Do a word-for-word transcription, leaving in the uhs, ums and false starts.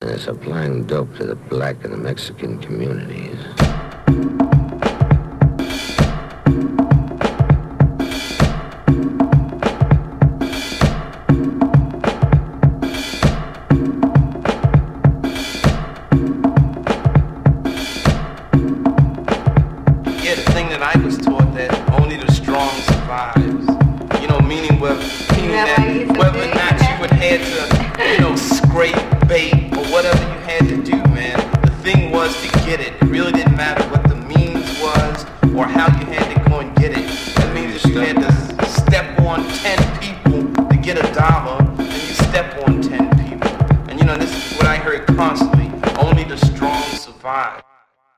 and they're supplying dope to the black and the Mexican communities. Yeah, the thing that I was taught that only the strong survives. You know, meaning whether, meaning that whether or not you would had to, you know, scrape, bait, or whatever you had to do, man. The thing was to get it. It really didn't matter what the means was or how you had to